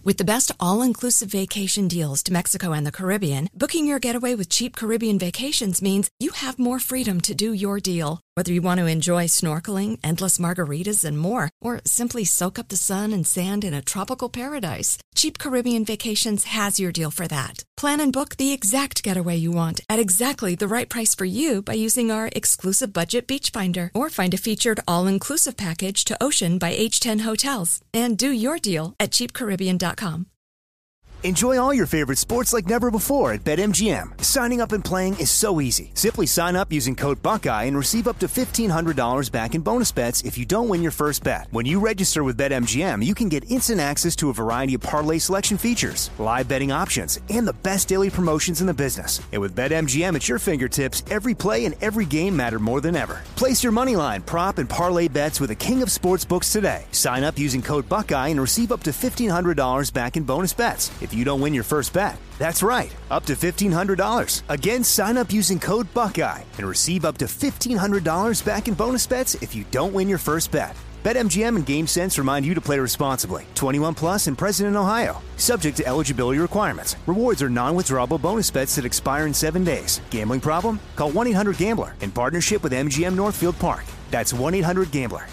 With the best all-inclusive vacation deals to Mexico and the Caribbean, booking your getaway with Cheap Caribbean Vacations means you have more freedom to do your deal. Whether you want to enjoy snorkeling, endless margaritas, and more, or simply soak up the sun and sand in a tropical paradise, Cheap Caribbean Vacations has your deal for that. Plan and book the exact getaway you want at exactly the right price for you by using our exclusive budget beach finder, or find a featured all-inclusive package to Ocean by H10 Hotels and do your deal at cheapcaribbean.com. Enjoy all your favorite sports like never before at BetMGM. Signing up and playing is so easy. Simply sign up using code Buckeye and receive up to $1,500 back in bonus bets if you don't win your first bet. When you register with BetMGM, you can get instant access to a variety of parlay selection features, live betting options, and the best daily promotions in the business. And with BetMGM at your fingertips, every play and every game matter more than ever. Place your moneyline, prop, and parlay bets with the king of sportsbooks today. Sign up using code Buckeye and receive up to $1,500 back in bonus bets if you don't win your first bet. That's right, up to $1,500. Again, sign up using code Buckeye and receive up to $1,500 back in bonus bets if you don't win your first bet. BetMGM and GameSense remind you to play responsibly. 21 plus and present in Ohio. Subject to eligibility requirements. Rewards are non-withdrawable bonus bets that expire in 7 days. Gambling problem? Call 1-800-GAMBLER in partnership with MGM Northfield Park. That's 1-800-GAMBLER.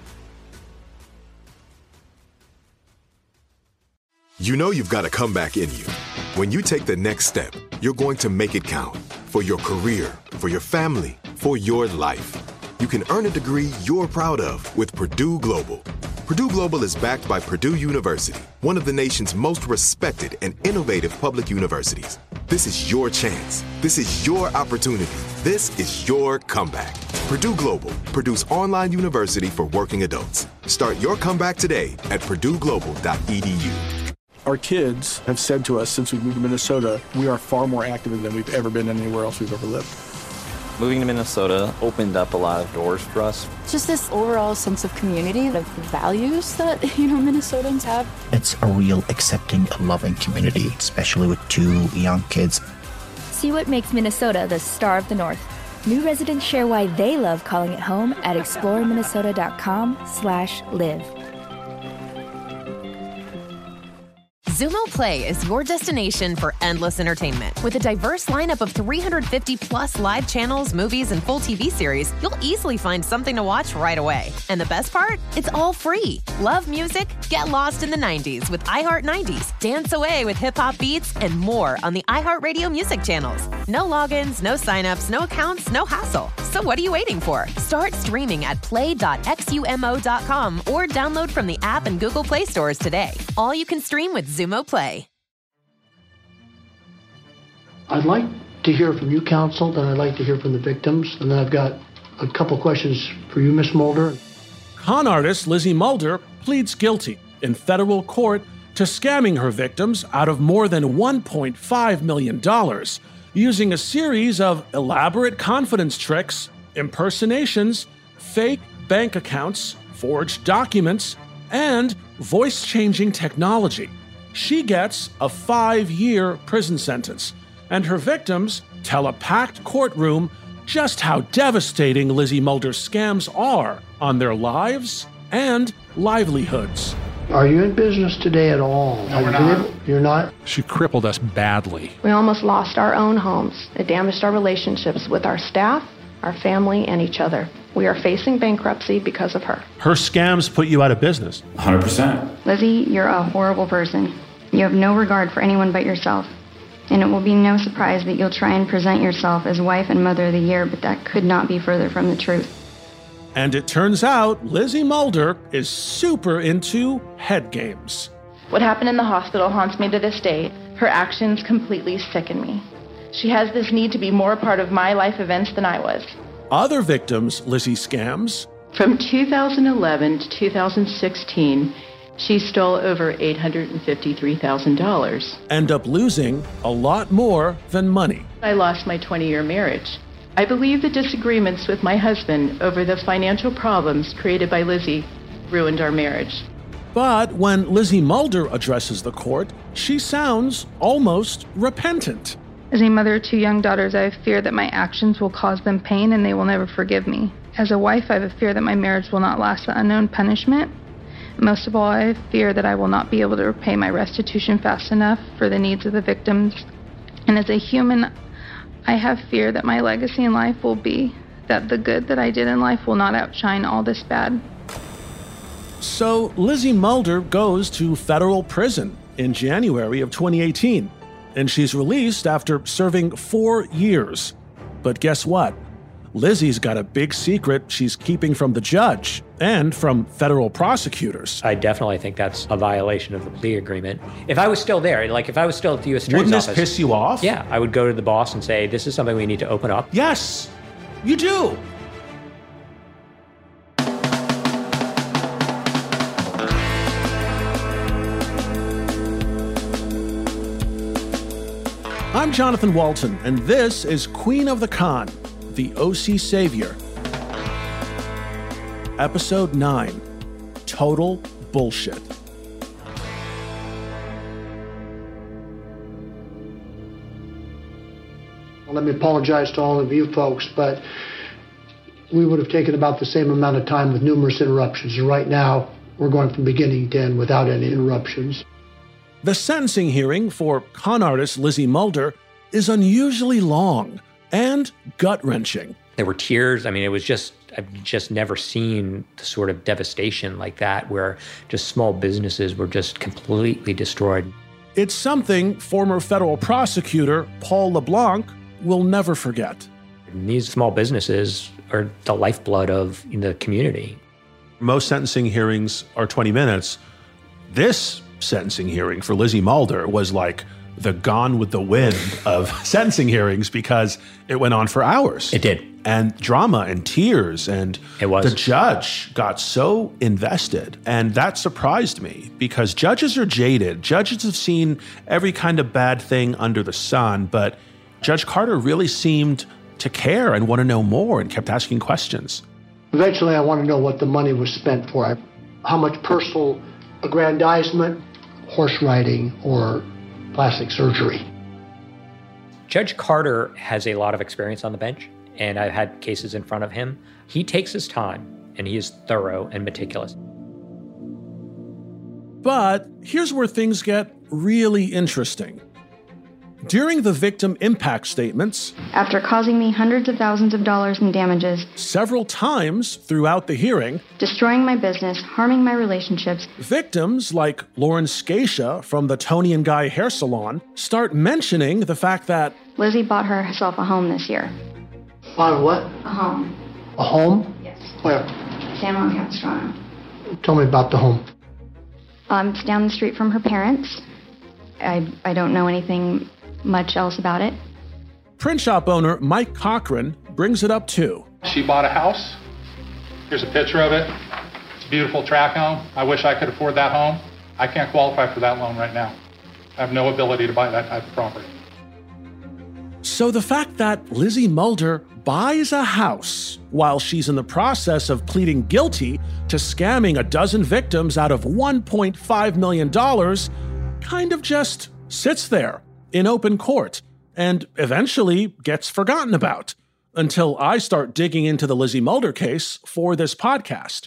You know you've got a comeback in you. When you take the next step, you're going to make it count. For your career, for your family, for your life. You can earn a degree you're proud of with Purdue Global. Purdue Global is backed by Purdue University, one of the nation's most respected and innovative public universities. This is your chance. This is your opportunity. This is your comeback. Purdue Global, Purdue's online university for working adults. Start your comeback today at purdueglobal.edu. Our kids have said to us since we moved to Minnesota, we are far more active than we've ever been anywhere else we've ever lived. Moving to Minnesota opened up a lot of doors for us. Just this overall sense of community, of values that, Minnesotans have. It's a real accepting, loving community, especially with 2 young kids. See what makes Minnesota the star of the North. New residents share why they love calling it home at exploreminnesota.com/live. Xumo Play is your destination for endless entertainment. With a diverse lineup of 350-plus live channels, movies, and full TV series, you'll easily find something to watch right away. And the best part? It's all free. Love music? Get lost in the 90s with iHeart 90s. Dance away with hip-hop beats and more on the iHeartRadio music channels. No logins, no signups, no accounts, no hassle. So what are you waiting for? Start streaming at play.xumo.com or download from the app and Google Play stores today. All you can stream with Xumo Play. I'd like to hear from you, counsel, then I'd like to hear from the victims, and then I've got a couple questions for you, Miss Mulder. Con artist Lizzie Mulder pleads guilty in federal court to scamming her victims out of more than $1.5 million using a series of elaborate confidence tricks, impersonations, fake bank accounts, forged documents, and voice-changing technology. She gets a 5-year prison sentence, and her victims tell a packed courtroom just how devastating Lizzie Mulder's scams are on their lives and livelihoods. Are you in business today at all? No, we're not. You're not? She crippled us badly. We almost lost our own homes. It damaged our relationships with our staff, our family, and each other. We are facing bankruptcy because of her. Her scams put you out of business. 100%. Lizzie, you're a horrible person. You have no regard for anyone but yourself. And it will be no surprise that you'll try and present yourself as wife and mother of the year, but that could not be further from the truth. And it turns out Lizzie Mulder is super into head games. What happened in the hospital haunts me to this day. Her actions completely sicken me. She has this need to be more a part of my life events than I was. Other victims Lizzie scams. From 2011 to 2016, she stole over $853,000. End up losing a lot more than money. I lost my 20-year marriage. I believe the disagreements with my husband over the financial problems created by Lizzie ruined our marriage. But when Lizzie Mulder addresses the court, she sounds almost repentant. As a mother of 2 young daughters, I have fear that my actions will cause them pain and they will never forgive me. As a wife, I have a fear that my marriage will not last the unknown punishment. Most of all, I fear that I will not be able to repay my restitution fast enough for the needs of the victims. And as a human, I have fear that my legacy in life will be that the good that I did in life will not outshine all this bad. So Lizzie Mulder goes to federal prison in January of 2018, and she's released after serving 4 years. But guess what? Lizzie's got a big secret she's keeping from the judge and from federal prosecutors. I definitely think that's a violation of the plea agreement. If I was still there, like if I was still at the U.S. Attorney's Wouldn't office... this piss you off? Yeah, I would go to the boss and say, this is something we need to open up. Yes, you do. I'm Jonathan Walton, and this is Queen of the Con, the OC Savior. Episode 9, Total Bullshit. Well, let me apologize to all of you folks, but we would have taken about the same amount of time with numerous interruptions. And right now, we're going from beginning to end without any interruptions. The sentencing hearing for con artist Lizzie Mulder is unusually long and gut-wrenching. There were tears. I mean, I've just never seen the sort of devastation like that where just small businesses were just completely destroyed. It's something former federal prosecutor Paul LeBlanc will never forget. And these small businesses are the lifeblood of the community. Most sentencing hearings are 20 minutes. This sentencing hearing for Lizzie Mulder was like the Gone with the Wind of sentencing hearings because it went on for hours. It did. And drama and tears, and the judge got so invested. And that surprised me because judges are jaded. Judges have seen every kind of bad thing under the sun, but Judge Carter really seemed to care and want to know more and kept asking questions. Eventually, I want to know what the money was spent for. How much personal aggrandizement, horse riding, or plastic surgery. Judge Carter has a lot of experience on the bench, and I've had cases in front of him. He takes his time, and he is thorough and meticulous. But here's where things get really interesting. During the victim impact statements, after causing me hundreds of thousands of dollars in damages, several times throughout the hearing, destroying my business, harming my relationships, victims like Lauren Scatia from the Tony and Guy hair salon start mentioning the fact that Lizzie bought herself a home this year. Bought a what? A home. A home? Yes. Where? San Juan Capistrano. Tell me about the home. It's down the street from her parents. I don't know anything much else about it. Print shop owner Mike Cochran brings it up too. She bought a house. Here's a picture of it. It's a beautiful tract home. I wish I could afford that home. I can't qualify for that loan right now. I have no ability to buy that type of property. So the fact that Lizzie Mulder buys a house while she's in the process of pleading guilty to scamming a dozen victims out of $1.5 million kind of just sits there in open court and eventually gets forgotten about until I start digging into the Lizzie Mulder case for this podcast.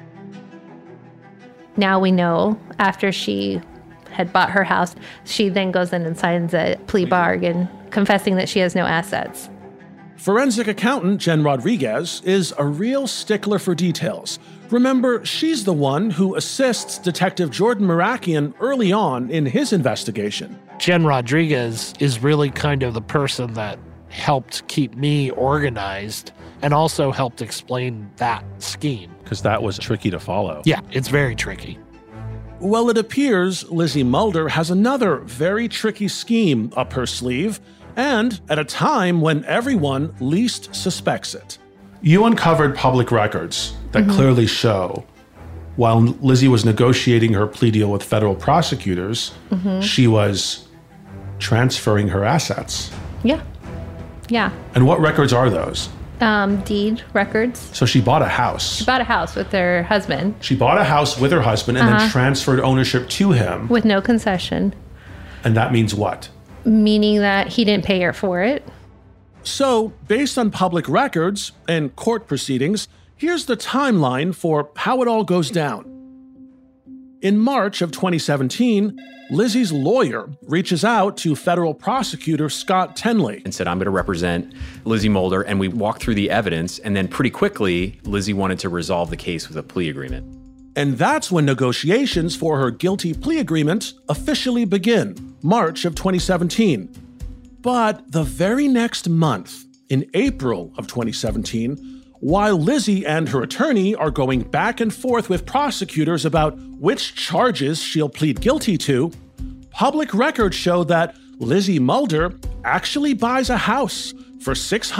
Now we know after she had bought her house, she then goes in and signs a plea bargain confessing that she has no assets. Forensic accountant Jen Rodriguez is a real stickler for details. Remember, she's the one who assists Detective Jordan Marakian early on in his investigation. Jen Rodriguez is really kind of the person that helped keep me organized and also helped explain that scheme. Because that was tricky to follow. Yeah, it's very tricky. Well, it appears Lizzie Mulder has another very tricky scheme up her sleeve, and at a time when everyone least suspects it. You uncovered public records that clearly show while Lizzie was negotiating her plea deal with federal prosecutors, she was transferring her assets. Yeah. And what records are those? Deed records. So she bought a house. She bought a house with her husband. She bought a house with her husband and then transferred ownership to him. With no concession. And that means what? Meaning that he didn't pay her for it. So, based on public records and court proceedings, here's the timeline for how it all goes down. In March of 2017, Lizzie's lawyer reaches out to federal prosecutor Scott Tenley and said, I'm going to represent Lizzie Mulder. And we walked through the evidence. And then pretty quickly, Lizzie wanted to resolve the case with a plea agreement. And that's when negotiations for her guilty plea agreement officially begin, March of 2017. But the very next month, in April of 2017, while Lizzie and her attorney are going back and forth with prosecutors about which charges she'll plead guilty to, public records show that Lizzie Mulder actually buys a house for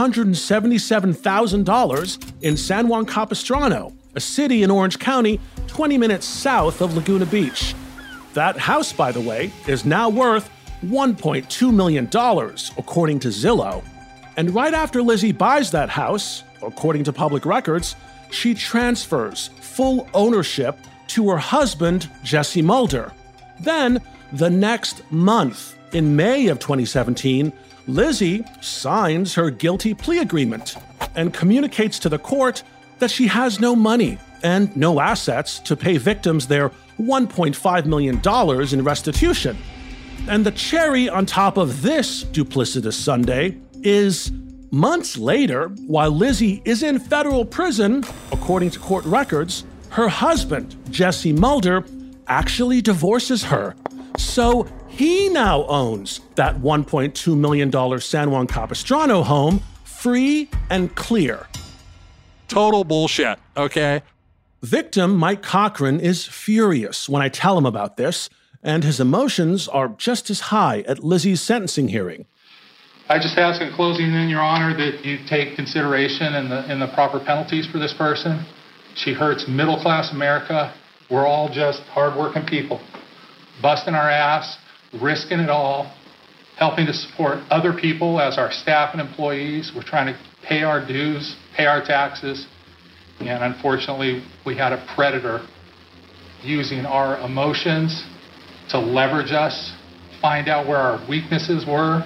$677,000 in San Juan Capistrano, a city in Orange County, 20 minutes south of Laguna Beach. That house, by the way, is now worth $1.2 million, according to Zillow. And right after Lizzie buys that house, according to public records, she transfers full ownership to her husband, Jesse Mulder. Then, the next month, in May of 2017, Lizzie signs her guilty plea agreement and communicates to the court that she has no money and no assets to pay victims their $1.5 million in restitution. And the cherry on top of this duplicitous sundae is months later, while Lizzie is in federal prison, according to court records, her husband, Jesse Mulder, actually divorces her. So he now owns that $1.2 million San Juan Capistrano home, free and clear. Total bullshit, okay? Victim Mike Cochran is furious when I tell him about this, and his emotions are just as high at Lizzie's sentencing hearing. I just ask in closing, then, Your Honor, that you take consideration in the proper penalties for this person. She hurts middle-class America. We're all just hard-working people, busting our ass, risking it all, helping to support other people as our staff and employees. We're trying to pay our dues, pay our taxes, and unfortunately, we had a predator using our emotions to leverage us, find out where our weaknesses were,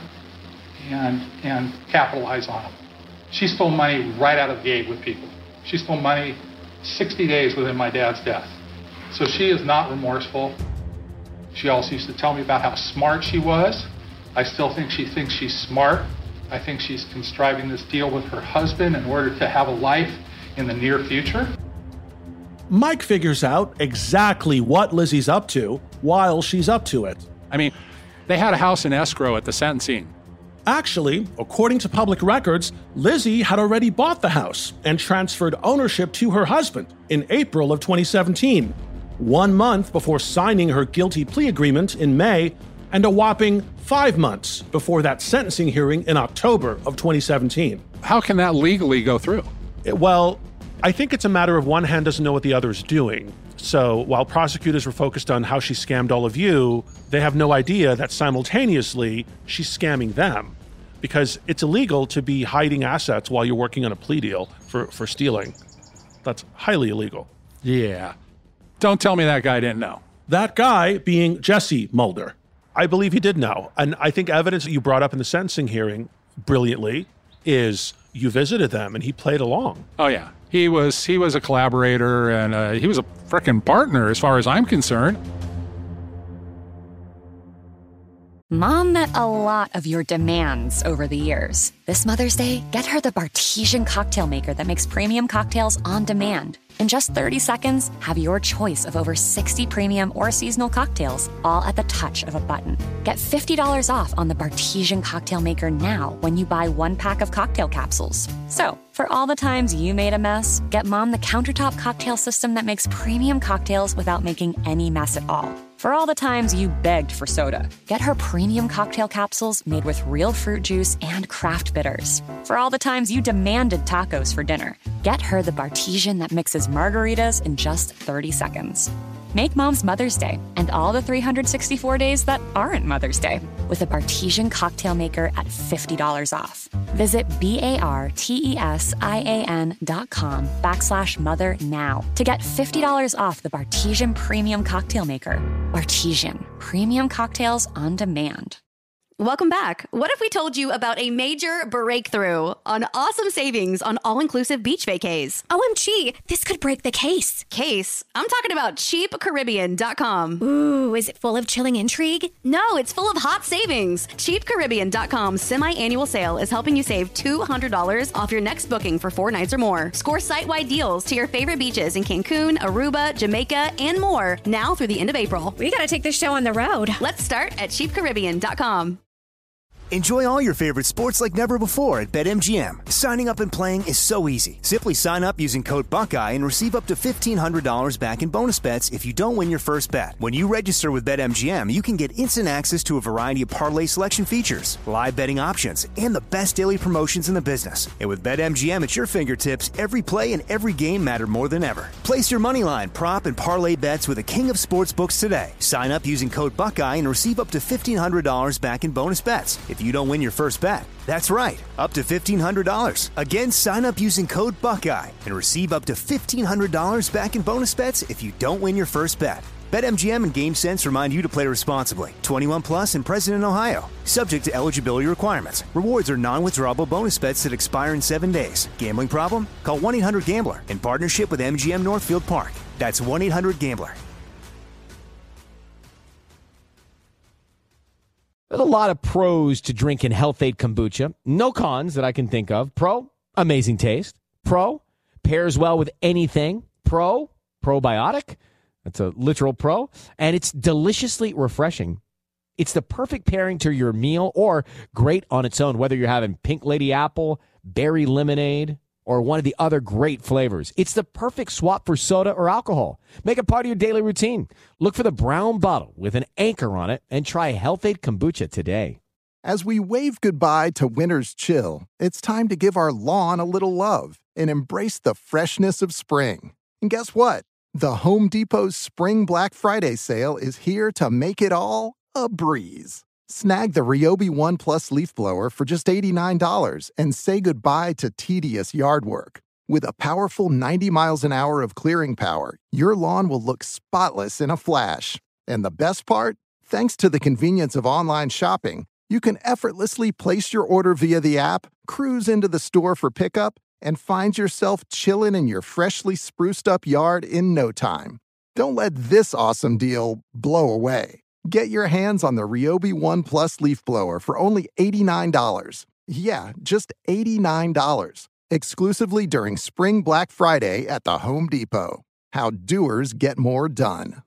and capitalize on them. She stole money right out of the gate with people. She stole money 60 days within my dad's death. So she is not remorseful. She also used to tell me about how smart she was. I still think she thinks she's smart. I think she's contriving this deal with her husband in order to have a life in the near future. Mike figures out exactly what Lizzie's up to while she's up to it. I mean, they had a house in escrow at the sentencing. Actually, according to public records, Lizzie had already bought the house and transferred ownership to her husband in April of 2017, 1 month before signing her guilty plea agreement in May, and a whopping 5 months before that sentencing hearing in October of 2017. How can that legally go through? Well, I think it's a matter of one hand doesn't know what the other is doing. So while prosecutors were focused on how she scammed all of you, they have no idea that simultaneously she's scamming them. Because it's illegal to be hiding assets while you're working on a plea deal for stealing. That's highly illegal. Yeah. Don't tell me that guy didn't know. That guy being Jesse Mulder. I believe he did know. And I think evidence that you brought up in the sentencing hearing brilliantly is you visited them and he played along. Oh, yeah. He was a collaborator and he was a frickin' partner as far as I'm concerned. Mom met a lot of your demands over the years. This Mother's Day, get her the Bartesian cocktail maker that makes premium cocktails on demand. In just 30 seconds, have your choice of over 60 premium or seasonal cocktails, all at the touch of a button. Get $50 off on the Bartesian cocktail maker now when you buy 1 pack of cocktail capsules. So, for all the times you made a mess, get Mom the countertop cocktail system that makes premium cocktails without making any mess at all. For all the times you begged for soda, get her premium cocktail capsules made with real fruit juice and craft bitters. For all the times you demanded tacos for dinner, get her the Bartesian that mixes margaritas in just 30 seconds. Make Mom's Mother's Day and all the 364 days that aren't Mother's Day with a Bartesian cocktail maker at $50 off. Visit BARTESIAN.com/mother now to get $50 off the Bartesian Premium Cocktail Maker. Bartesian, premium cocktails on demand. Welcome back. What if we told you about a major breakthrough on awesome savings on all-inclusive beach vacays? OMG, this could break the case. Case? I'm talking about CheapCaribbean.com. Ooh, is it full of chilling intrigue? No, it's full of hot savings. CheapCaribbean.com's semi-annual sale is helping you save $200 off your next booking for 4 nights or more. Score site-wide deals to your favorite beaches in Cancun, Aruba, Jamaica, and more now through the end of April. We gotta take this show on the road. Let's start at CheapCaribbean.com. Enjoy all your favorite sports like never before at BetMGM. Signing up and playing is so easy. Simply sign up using code Buckeye and receive up to $1,500 back in bonus bets if you don't win your first bet. When you register with BetMGM, you can get instant access to a variety of parlay selection features, live betting options, and the best daily promotions in the business. And with BetMGM at your fingertips, every play and every game matter more than ever. Place your moneyline, prop, and parlay bets with the king of sportsbooks today. Sign up using code Buckeye and receive up to $1,500 back in bonus bets if you don't win your first bet. That's right, up to $1,500. Again, sign up using code Buckeye and receive up to $1,500 back in bonus bets if you don't win your first bet. BetMGM and GameSense remind you to play responsibly. 21 plus and present in Ohio. Subject to eligibility requirements. Rewards are non-withdrawable bonus bets that expire in 7 days. Gambling problem? Call 1-800-GAMBLER in partnership with MGM Northfield Park. That's 1-800-GAMBLER. There's a lot of pros to drinking Health-Ade kombucha. No cons that I can think of. Pro, amazing taste. Pro, pairs well with anything. Pro, probiotic. That's a literal pro. And it's deliciously refreshing. It's the perfect pairing to your meal or great on its own, whether you're having pink lady apple, berry lemonade, or one of the other great flavors. It's the perfect swap for soda or alcohol. Make it part of your daily routine. Look for the brown bottle with an anchor on it and try Health-Ade kombucha today. As we wave goodbye to winter's chill, it's time to give our lawn a little love and embrace the freshness of spring. And guess what? The Home Depot's Spring Black Friday sale is here to make it all a breeze. Snag the Ryobi One Plus leaf blower for just $89 and say goodbye to tedious yard work. With a powerful 90 miles an hour of clearing power, your lawn will look spotless in a flash. And the best part? Thanks to the convenience of online shopping, you can effortlessly place your order via the app, cruise into the store for pickup, and find yourself chilling in your freshly spruced up yard in no time. Don't let this awesome deal blow away. Get your hands on the Ryobi One Plus leaf blower for only $89. Yeah, just $89. Exclusively during Spring Black Friday at the Home Depot. How doers get more done.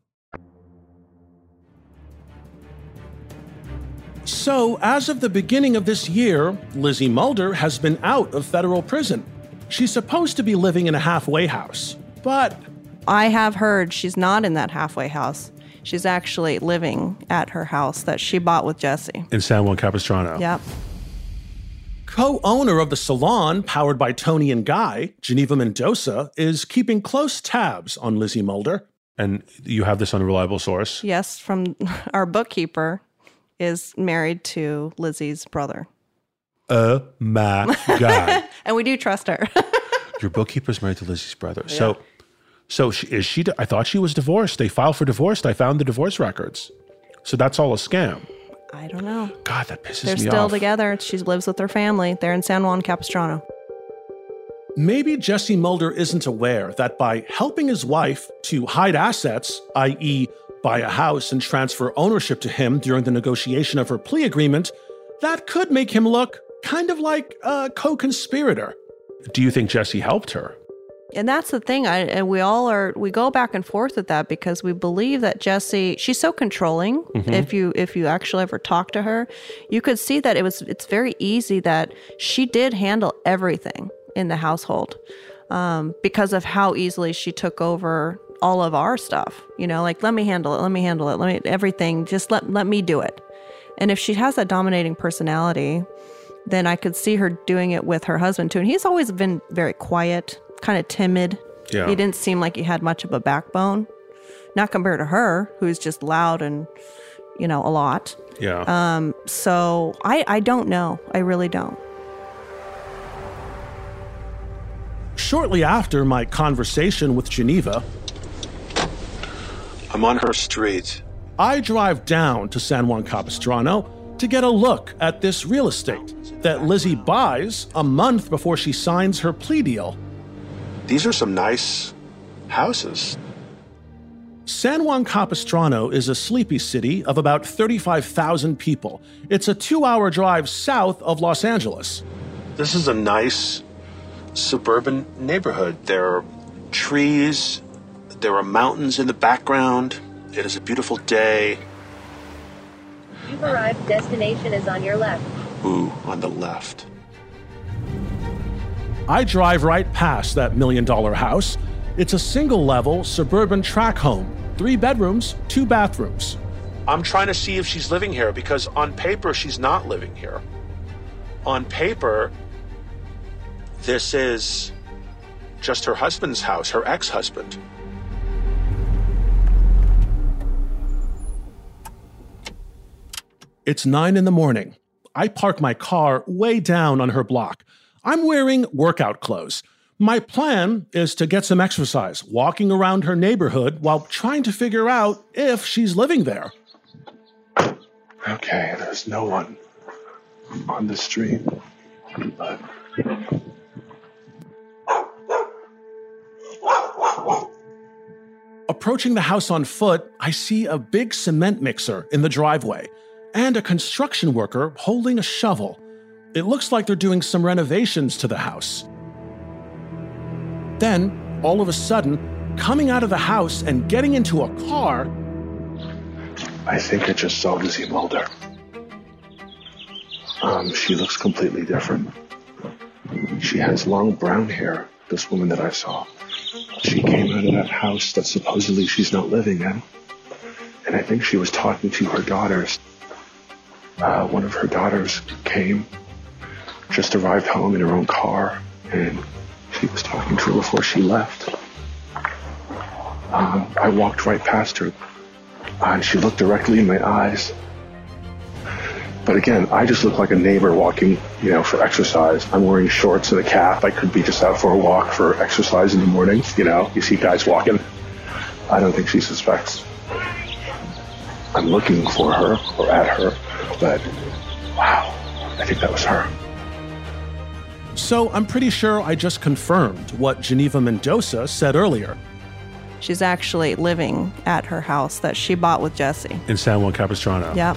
So, as of the beginning of this year, Lizzie Mulder has been out of federal prison. She's supposed to be living in a halfway house, but I have heard she's not in that halfway house. She's actually living at her house that she bought with Jesse. In San Juan Capistrano. Yep. Co-owner of the salon powered by Tony and Guy, Geneva Mendoza, is keeping close tabs on Lizzie Mulder. And you have this on a reliable source? Yes, from our bookkeeper is married to Lizzie's brother. Oh my God. And we do trust her. Your bookkeeper's married to Lizzie's brother. Yeah. So is she? I thought she was divorced. They filed for divorce. I found the divorce records. So that's all a scam. I don't know. God, that pisses me off. They're still together. She lives with her family. They're in San Juan Capistrano. Maybe Jesse Mulder isn't aware that by helping his wife to hide assets, i.e., buy a house and transfer ownership to him during the negotiation of her plea agreement, that could make him look kind of like a co-conspirator. Do you think Jesse helped her? And that's the thing. We go back and forth with that because we believe that Jesse, she's so controlling. Mm-hmm. If you actually ever talk to her, you could see that it's very easy that she did handle everything in the household because of how easily she took over all of our stuff. You know, like, let me handle it, everything, just let me do it. And if she has that dominating personality, then I could see her doing it with her husband too. And he's always been very quiet, kind of timid. Yeah. He didn't seem like he had much of a backbone. Not compared to her, who's just loud and, a lot. Yeah. So I don't know. I really don't. Shortly after my conversation with Geneva, I'm on her street. I drive down to San Juan Capistrano to get a look at this real estate that Lizzie buys a month before she signs her plea deal. These are some nice houses. San Juan Capistrano is a sleepy city of about 35,000 people. It's a 2-hour drive south of Los Angeles. This is a nice suburban neighborhood. There are trees, there are mountains in the background. It is a beautiful day. You've arrived. Destination is on your left. Ooh, on the left. I drive right past that $1 million house. It's a single-level suburban tract home, 3 bedrooms, 2 bathrooms. I'm trying to see if she's living here because on paper, she's not living here. On paper, this is just her husband's house, her ex-husband. It's 9 a.m. I park my car way down on her block. I'm wearing workout clothes. My plan is to get some exercise, walking around her neighborhood while trying to figure out if she's living there. Okay, there's no one on the street. But... Approaching the house on foot, I see a big cement mixer in the driveway and a construction worker holding a shovel. It looks like they're doing some renovations to the house. Then, all of a sudden, coming out of the house and getting into a car... I think I just saw Lizzie Mulder. She looks completely different. She has long brown hair, this woman that I saw. She came out of that house that supposedly she's not living in. And I think she was talking to her daughters. One of her daughters came, just arrived home in her own car, and she was talking to her before she left. I walked right past her, and she looked directly in my eyes. But again, I just look like a neighbor walking, for exercise. I'm wearing shorts and a cap. I could be just out for a walk for exercise in the morning. You see guys walking. I don't think she suspects I'm looking for her or at her, but wow, I think that was her. So I'm pretty sure I just confirmed what Geneva Mendoza said earlier. She's actually living at her house that she bought with Jesse. In San Juan Capistrano. Yep.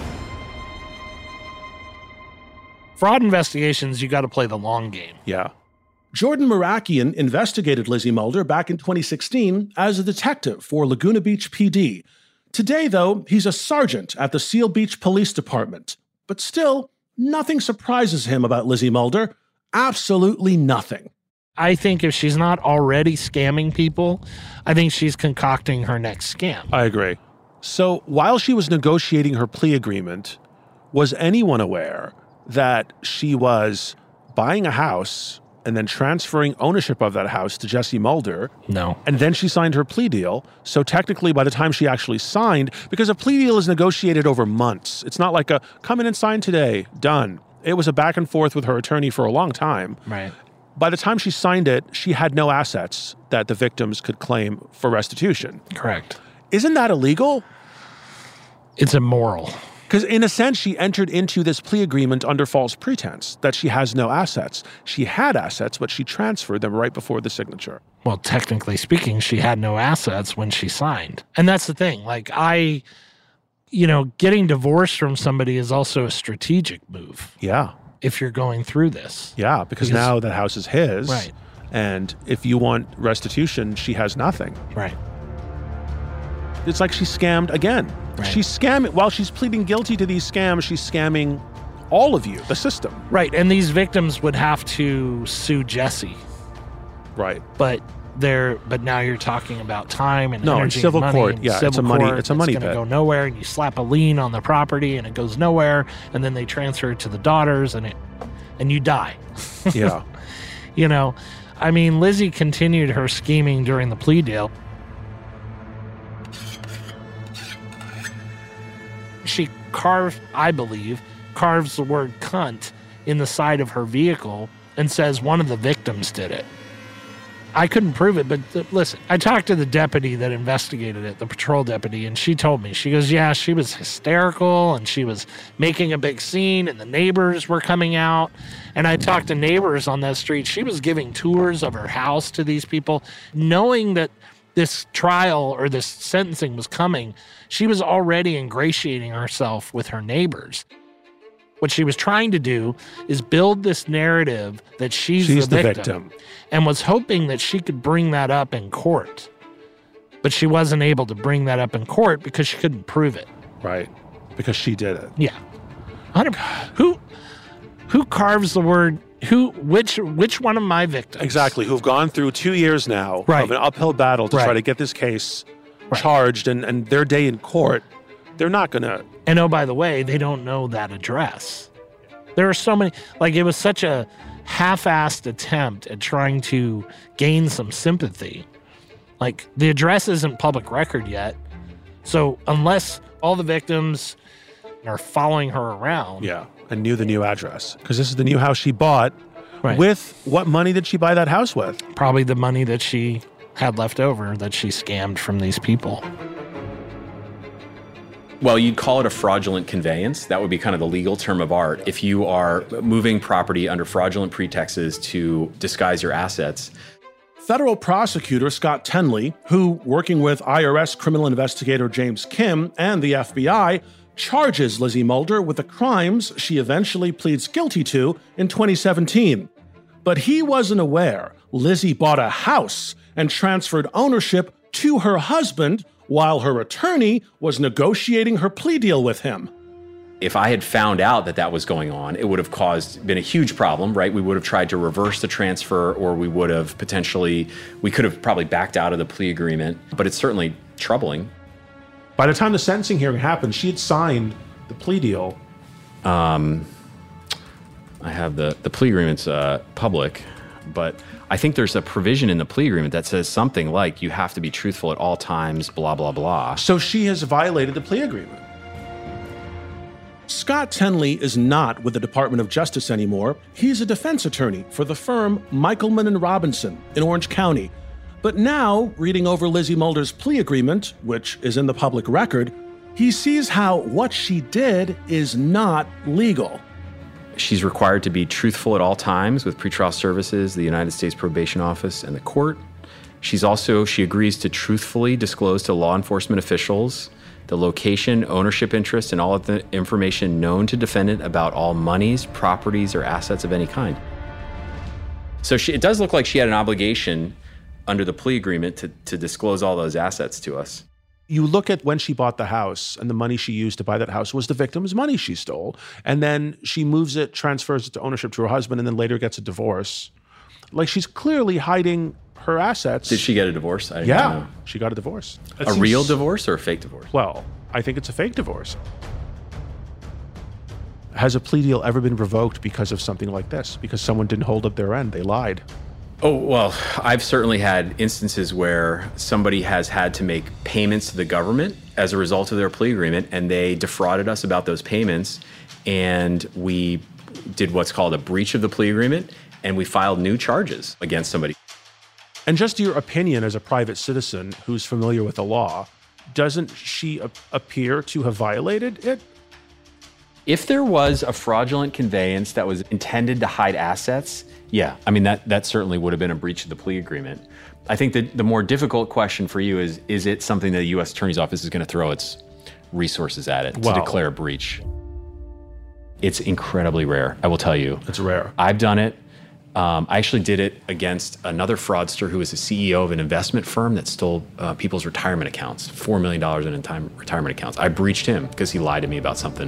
Fraud investigations, you got to play the long game. Yeah. Jordan Marakian investigated Lizzie Mulder back in 2016 as a detective for Laguna Beach PD. Today, though, he's a sergeant at the Seal Beach Police Department. But still, nothing surprises him about Lizzie Mulder. Absolutely nothing. I think if she's not already scamming people, I think she's concocting her next scam. I agree. So while she was negotiating her plea agreement, was anyone aware that she was buying a house and then transferring ownership of that house to Jesse Mulder? No. And then she signed her plea deal. So technically, by the time she actually signed, because a plea deal is negotiated over months. It's not like a come in and sign today, done. It was a back and forth with her attorney for a long time. Right. By the time she signed it, she had no assets that the victims could claim for restitution. Correct. Isn't that illegal? It's immoral. Because in a sense, she entered into this plea agreement under false pretense that she has no assets. She had assets, but she transferred them right before the signature. Well, technically speaking, she had no assets when she signed. And that's the thing. Like, getting divorced from somebody is also a strategic move. Yeah. If you're going through this. Yeah, because now that house is his. Right. And if you want restitution, she has nothing. Right. It's like she scammed again. Right. She's scamming, while she's pleading guilty to these scams, she's scamming all of you, the system. Right, and these victims would have to sue Jesse. Right. But now you're talking about time and no, energy in civil and money. court. Yeah, it's a money pit. It's going to go nowhere, and you slap a lien on the property, and it goes nowhere, and then they transfer it to the daughters, and you die. Yeah. Lizzie continued her scheming during the plea deal. She carves the word cunt in the side of her vehicle and says one of the victims did it. I couldn't prove it, but listen, I talked to the deputy that investigated it, the patrol deputy, and she told me, she goes, yeah, she was hysterical and she was making a big scene and the neighbors were coming out. And I talked to neighbors on that street. She was giving tours of her house to these people, knowing that this trial or this sentencing was coming. She was already ingratiating herself with her neighbors. What she was trying to do is build this narrative that she's the victim, and was hoping that she could bring that up in court. But she wasn't able to bring that up in court because she couldn't prove it. Right. Because she did it. Yeah. Who carves the word, which one of my victims? Exactly. Who've gone through 2 years now of an uphill battle to try to get this case charged, and their day in court, they're not going to. And oh, by the way, they don't know that address. There are so many, it was such a half-assed attempt at trying to gain some sympathy. The address isn't public record yet. So unless all the victims are following her around. Yeah, and knew the new address. Because this is the new house she bought. Right. With what money did she buy that house with? Probably the money that she had left over that she scammed from these people. Well, you'd call it a fraudulent conveyance. That would be kind of the legal term of art. If you are moving property under fraudulent pretexts to disguise your assets. Federal prosecutor Scott Tenley, who, working with IRS criminal investigator James Kim and the FBI, charges Lizzie Mulder with the crimes she eventually pleads guilty to in 2017. But he wasn't aware Lizzie bought a house and transferred ownership to her husband while her attorney was negotiating her plea deal with him. If I had found out that was going on, it would have been a huge problem, right? We would have tried to reverse the transfer, or we could have probably backed out of the plea agreement, but it's certainly troubling. By the time the sentencing hearing happened, she had signed the plea deal. I have the plea agreement's public, but I think there's a provision in the plea agreement that says something like you have to be truthful at all times, blah, blah, blah. So she has violated the plea agreement. Scott Tenley is not with the Department of Justice anymore. He's a defense attorney for the firm Michelman and Robinson in Orange County. But now, reading over Lizzie Mulder's plea agreement, which is in the public record, he sees how what she did is not legal. She's required to be truthful at all times with pretrial services, the United States Probation Office, and the court. She agrees to truthfully disclose to law enforcement officials the location, ownership interest, and all of the information known to defendant about all monies, properties, or assets of any kind. So it does look like she had an obligation under the plea agreement to disclose all those assets to us. You look at when she bought the house, and the money she used to buy that house was the victim's money she stole. And then she moves it, transfers it to ownership to her husband, and then later gets a divorce. She's clearly hiding her assets. Did she get a divorce? I didn't know. She got a divorce. A real divorce or a fake divorce? Well, I think it's a fake divorce. Has a plea deal ever been revoked because of something like this? Because someone didn't hold up their end, they lied? Oh, well, I've certainly had instances where somebody has had to make payments to the government as a result of their plea agreement, and they defrauded us about those payments, and we did what's called a breach of the plea agreement, and we filed new charges against somebody. And just your opinion as a private citizen who's familiar with the law, doesn't she appear to have violated it? If there was a fraudulent conveyance that was intended to hide assets, yeah, I mean, that certainly would have been a breach of the plea agreement. I think that the more difficult question for you is it something that the U.S. Attorney's Office is going to throw its resources at it to declare a breach? It's incredibly rare, I will tell you. It's rare. I've done it. I actually did it against another fraudster who was the CEO of an investment firm that stole people's retirement accounts, $4 million in retirement accounts. I breached him because he lied to me about something.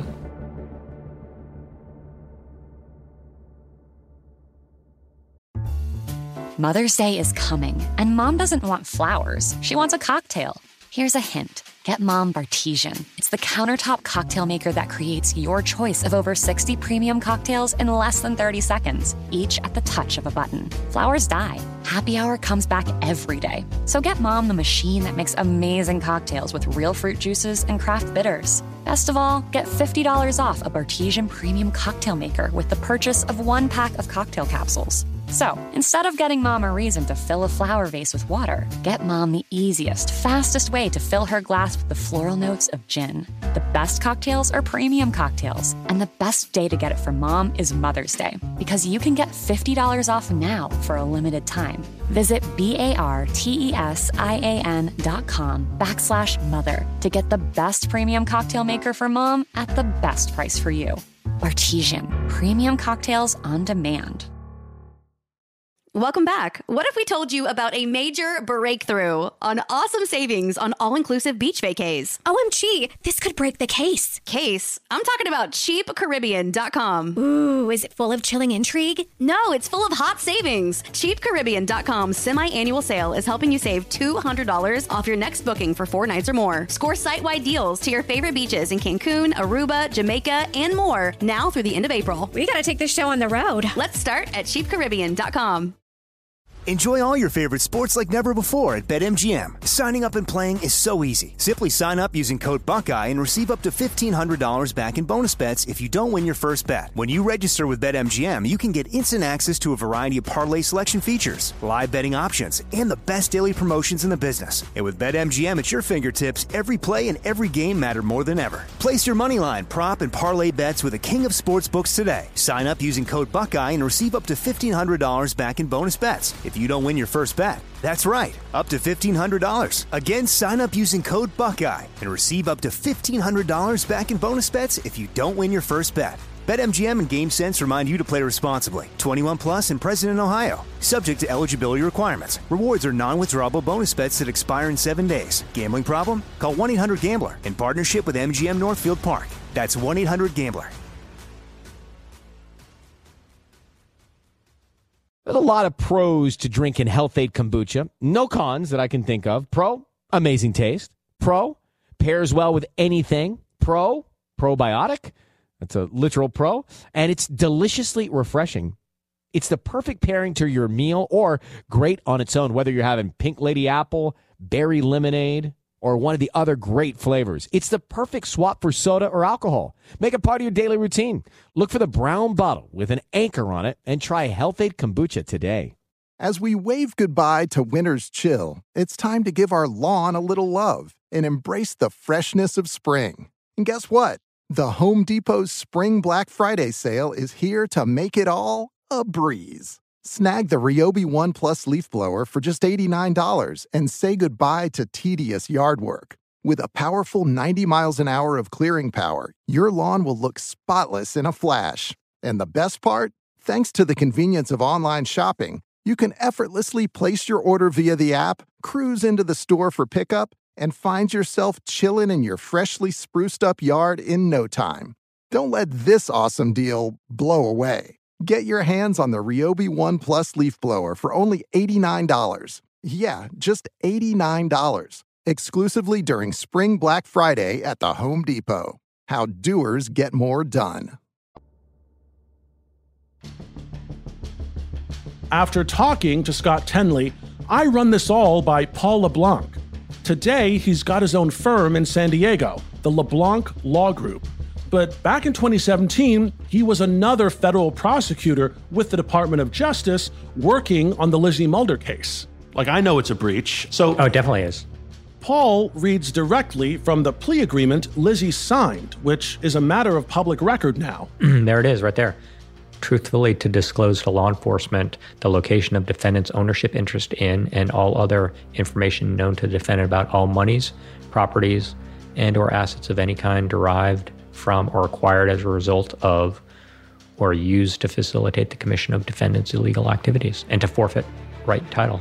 Mother's Day is coming, and Mom doesn't want flowers. She wants a cocktail. Here's a hint. Get Mom Bartesian. It's the countertop cocktail maker that creates your choice of over 60 premium cocktails in less than 30 seconds, each at the touch of a button. Flowers die. Happy hour comes back every day. So get Mom the machine that makes amazing cocktails with real fruit juices and craft bitters. Best of all, get $50 off a Bartesian premium cocktail maker with the purchase of 1 pack of cocktail capsules. So, instead of getting Mom a reason to fill a flower vase with water, get Mom the easiest, fastest way to fill her glass with the floral notes of gin. The best cocktails are premium cocktails, and the best day to get it for Mom is Mother's Day, because you can get $50 off now for a limited time. Visit BARTESIAN.com/mother to get the best premium cocktail maker for Mom at the best price for you. Bartesian, premium cocktails on demand. Welcome back. What if we told you about a major breakthrough on awesome savings on all-inclusive beach vacays? OMG, this could break the case. Case? I'm talking about CheapCaribbean.com. Ooh, is it full of chilling intrigue? No, it's full of hot savings. CheapCaribbean.com's semi-annual sale is helping you save $200 off your next booking for 4 nights or more. Score site-wide deals to your favorite beaches in Cancun, Aruba, Jamaica, and more now through the end of April. We gotta take this show on the road. Let's start at CheapCaribbean.com. Enjoy all your favorite sports like never before at BetMGM. Signing up and playing is so easy. Simply sign up using code Buckeye and receive up to $1,500 back in bonus bets if you don't win your first bet. When you register with BetMGM, you can get instant access to a variety of parlay selection features, live betting options, and the best daily promotions in the business. And with BetMGM at your fingertips, every play and every game matter more than ever. Place your moneyline, prop, and parlay bets with the king of sportsbooks today. Sign up using code Buckeye and receive up to $1,500 back in bonus bets if you don't win your first bet. That's right, up to $1,500. Again, sign up using code Buckeye and receive up to $1,500 back in bonus bets if you don't win your first bet. BetMGM and GameSense remind you to play responsibly. 21 plus and present in Ohio. Subject to eligibility requirements. Rewards are non-withdrawable bonus bets that expire in 7 days. Gambling problem? Call 1-800-GAMBLER in partnership with MGM Northfield Park. That's 1-800-GAMBLER. There's a lot of pros to drinking Health-Ade kombucha. No cons that I can think of. Pro, amazing taste. Pro, pairs well with anything. Pro, probiotic. That's a literal pro. And it's deliciously refreshing. It's the perfect pairing to your meal or great on its own, whether you're having pink lady apple, berry lemonade, or one of the other great flavors. It's the perfect swap for soda or alcohol. Make it part of your daily routine. Look for the brown bottle with an anchor on it and try Health-Ade kombucha today. As we wave goodbye to winter's chill, it's time to give our lawn a little love and embrace the freshness of spring. And guess what? The Home Depot's Spring Black Friday sale is here to make it all a breeze. Snag the Ryobi One Plus leaf blower for just $89 and say goodbye to tedious yard work. With a powerful 90 miles an hour of clearing power, your lawn will look spotless in a flash. And the best part? Thanks to the convenience of online shopping, you can effortlessly place your order via the app, cruise into the store for pickup, and find yourself chilling in your freshly spruced up yard in no time. Don't let this awesome deal blow away. Get your hands on the Ryobi One Plus leaf blower for only $89. Yeah, just $89. Exclusively during Spring Black Friday at the Home Depot. How doers get more done. After talking to Scott Tenley, I run this all by Paul LeBlanc. Today, he's got his own firm in San Diego, the LeBlanc Law Group. But back in 2017, he was another federal prosecutor with the Department of Justice working on the Lizzie Mulder case. Like, I know it's a breach, so... Oh, it definitely is. Paul reads directly from the plea agreement Lizzie signed, which is a matter of public record now. There it is, right there. Truthfully to disclose to law enforcement the location of defendant's ownership interest in and all other information known to the defendant about all monies, properties, and or assets of any kind derived from or acquired as a result of or used to facilitate the commission of defendant's illegal activities and to forfeit right title.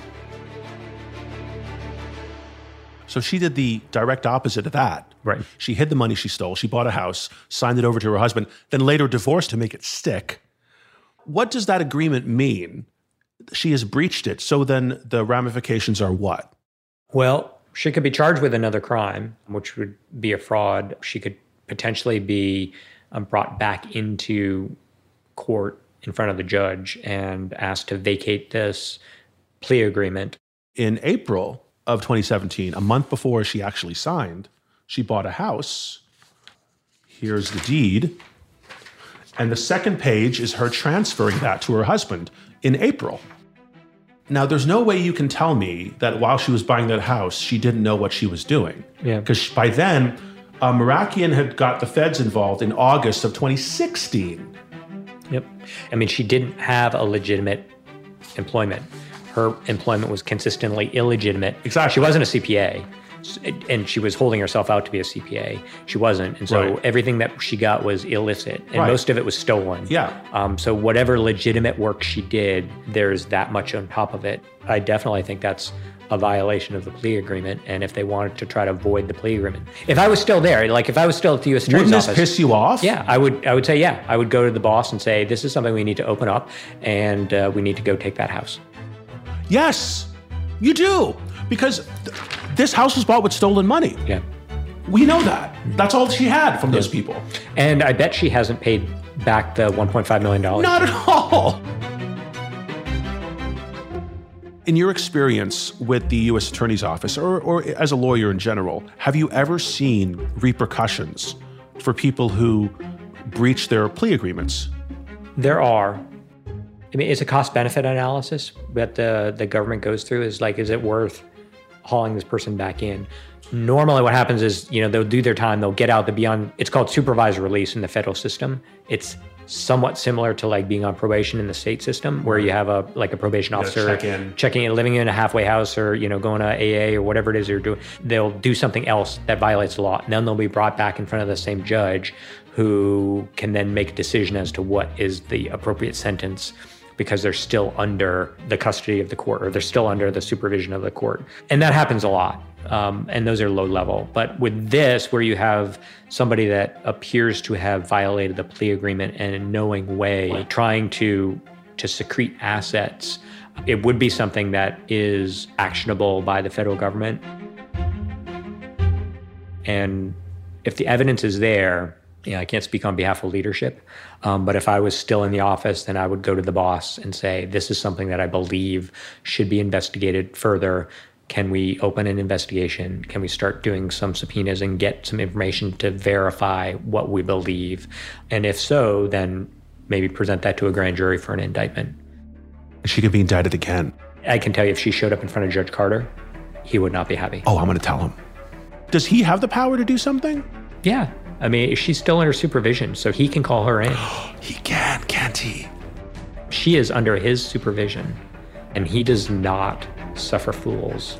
So she did the direct opposite of that. Right. She hid the money she stole. She bought a house, signed it over to her husband, then later divorced to make it stick. What does that agreement mean? She has breached it. So then the ramifications are what? Well, she could be charged with another crime, which would be a fraud. She could potentially be brought back into court in front of the judge and asked to vacate this plea agreement. In April of 2017, a month before she actually signed, she bought a house. Here's the deed. And the second page is her transferring that to her husband in April. Now, there's no way you can tell me that while she was buying that house, she didn't know what she was doing. Yeah. Because by then, Merakian had got the feds involved in August of 2016. Yep. I mean, she didn't have a legitimate employment. Her employment was consistently illegitimate. Exactly. She wasn't a CPA, and she was holding herself out to be a CPA. She wasn't. And so everything that she got was illicit, and most of it was stolen. Yeah. So whatever legitimate work she did, there's that much on top of it. I definitely think that's a violation of the plea agreement, and if they wanted to try to avoid the plea agreement. If I was still there, like if I was still at the U.S. Attorney's Wouldn't office. this piss you off? Yeah, I would say, yeah. I would go to the boss and say, this is something we need to open up, and we need to go take that house. Yes, you do. Because this house was bought with stolen money. Yeah. We know that. That's all she had from those people. And I bet she hasn't paid back the $1.5 million. Not at all. In your experience with the U.S. Attorney's Office, or as a lawyer in general, have you ever seen repercussions for people who breach their plea agreements? There are. I mean, it's a cost-benefit analysis that the government goes through. Is like, is it worth hauling this person back in? Normally what happens is, they'll do their time, they'll get out, it's called supervised release in the federal system. It's somewhat similar to like being on probation in the state system, where you have a probation officer checking in, living in a halfway house, or going to AA or whatever it is you're doing. They'll do something else that violates the law, and then they'll be brought back in front of the same judge, who can then make a decision as to what is the appropriate sentence, because they're still under the custody of the court, or they're still under the supervision of the court. And that happens a lot. And those are low level. But with this, where you have somebody that appears to have violated the plea agreement and in a knowing way trying to secrete assets, it would be something that is actionable by the federal government. And if the evidence is there, I can't speak on behalf of leadership, but if I was still in the office, then I would go to the boss and say, this is something that I believe should be investigated further. Can we open an investigation? Can we start doing some subpoenas and get some information to verify what we believe? And if so, then maybe present that to a grand jury for an indictment. She could be indicted again. I can tell you, if she showed up in front of Judge Carter, he would not be happy. Oh, I'm going to tell him. Does he have the power to do something? Yeah. I mean, she's still under supervision, so he can call her in. He can, can't he? She is under his supervision, and he does not suffer fools.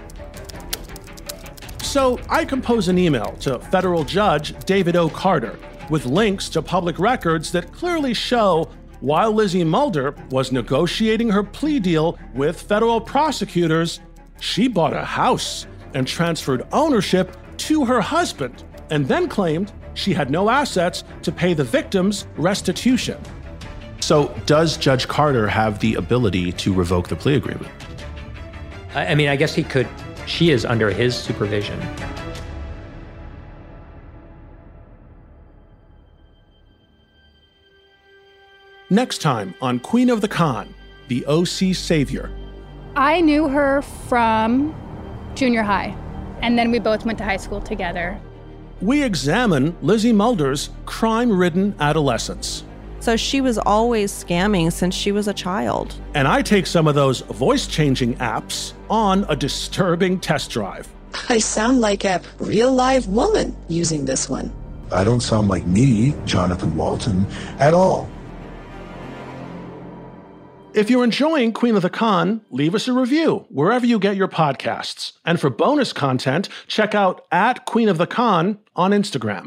So I compose an email to federal judge David O. Carter with links to public records that clearly show while Lizzie Mulder was negotiating her plea deal with federal prosecutors, she bought a house and transferred ownership to her husband, and then claimed she had no assets to pay the victims restitution. So does Judge Carter have the ability to revoke the plea agreement? I mean, I guess he could. She is under his supervision. Next time on Queen of the Con, the OC Savior. I knew her from junior high, and then we both went to high school together. We examine Lizzie Mulder's crime-ridden adolescence. So she was always scamming since she was a child. And I take some of those voice-changing apps on a disturbing test drive. I sound like a real-life woman using this one. I don't sound like me, Jonathan Walton, at all. If you're enjoying Queen of the Con, leave us a review wherever you get your podcasts. And for bonus content, check out @QueenOfTheCon on Instagram.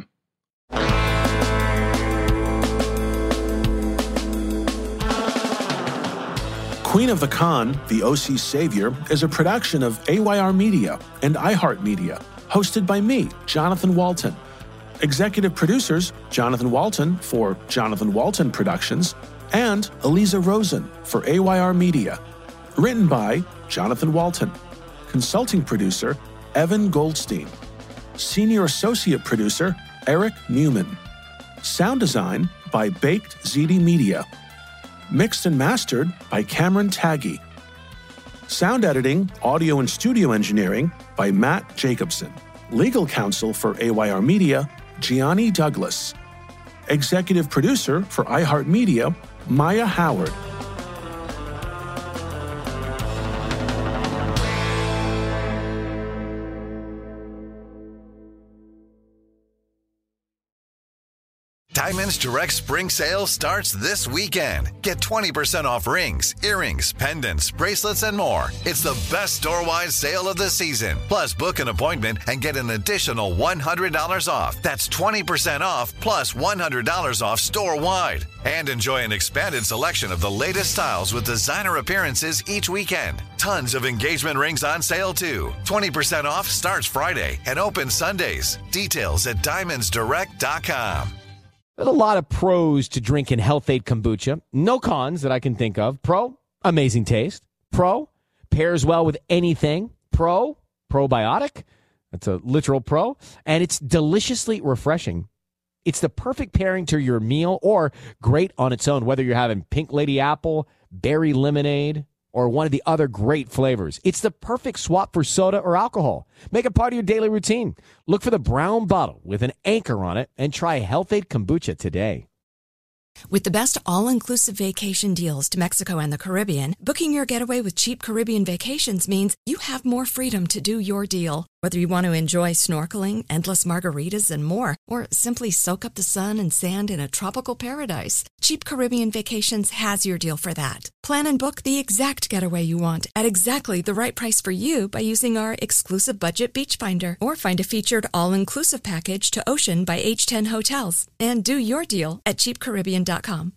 Queen of the Con, the OC Savior, is a production of AYR Media and iHeartMedia, hosted by me, Jonathan Walton. Executive producers, Jonathan Walton for Jonathan Walton Productions, and Eliza Rosen for AYR Media. Written by Jonathan Walton. Consulting producer, Evan Goldstein. Senior Associate Producer, Eric Newman. Sound design by Baked ZD Media. Mixed and mastered by Cameron Taggy. Sound editing, audio and studio engineering by Matt Jacobson. Legal counsel for AYR Media, Gianni Douglas. Executive producer for iHeartMedia, Maya Howard. Diamonds Direct Spring Sale starts this weekend. Get 20% off rings, earrings, pendants, bracelets, and more. It's the best store-wide sale of the season. Plus, book an appointment and get an additional $100 off. That's 20% off plus $100 off store-wide. And enjoy an expanded selection of the latest styles with designer appearances each weekend. Tons of engagement rings on sale, too. 20% off starts Friday and opens Sundays. Details at diamondsdirect.com. There's a lot of pros to drinking Health-Ade kombucha. No cons that I can think of. Pro, amazing taste. Pro, pairs well with anything. Pro, probiotic. That's a literal pro. And it's deliciously refreshing. It's the perfect pairing to your meal or great on its own, whether you're having pink lady apple, berry lemonade, or one of the other great flavors. It's the perfect swap for soda or alcohol. Make it part of your daily routine. Look for the brown bottle with an anchor on it and try Health-Ade kombucha today. With the best all-inclusive vacation deals to Mexico and the Caribbean, booking your getaway with Cheap Caribbean Vacations means you have more freedom to do your deal. Whether you want to enjoy snorkeling, endless margaritas, and more, or simply soak up the sun and sand in a tropical paradise, Cheap Caribbean Vacations has your deal for that. Plan and book the exact getaway you want at exactly the right price for you by using our exclusive budget beach finder, or find a featured all-inclusive package to Ocean by H10 Hotels and do your deal at cheapcaribbean.com.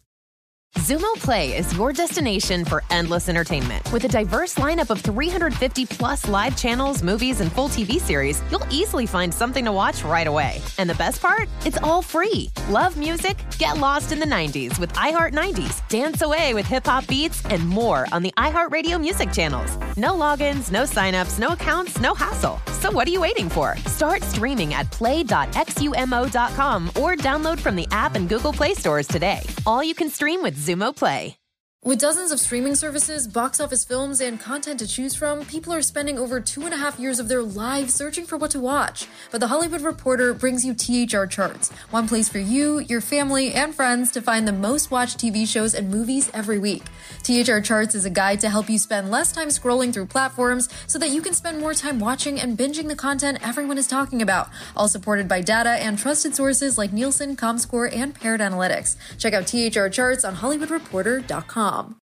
Xumo Play is your destination for endless entertainment. With a diverse lineup of 350 plus live channels, movies, and full TV series, you'll easily find something to watch right away. And the best part? It's all free. Love music? Get lost in the 90s with iHeart 90s, dance away with hip-hop beats, and more on the iHeartRadio music channels. No logins, no signups, no accounts, no hassle. So what are you waiting for? Start streaming at play.xumo.com or download from the app and Google Play stores today. All you can stream with Xumo Play. With dozens of streaming services, box office films, and content to choose from, people are spending over 2.5 years of their lives searching for what to watch. But The Hollywood Reporter brings you THR Charts, one place for you, your family, and friends to find the most watched TV shows and movies every week. THR Charts is a guide to help you spend less time scrolling through platforms so that you can spend more time watching and binging the content everyone is talking about, all supported by data and trusted sources like Nielsen, Comscore, and Parrot Analytics. Check out THR Charts on HollywoodReporter.com.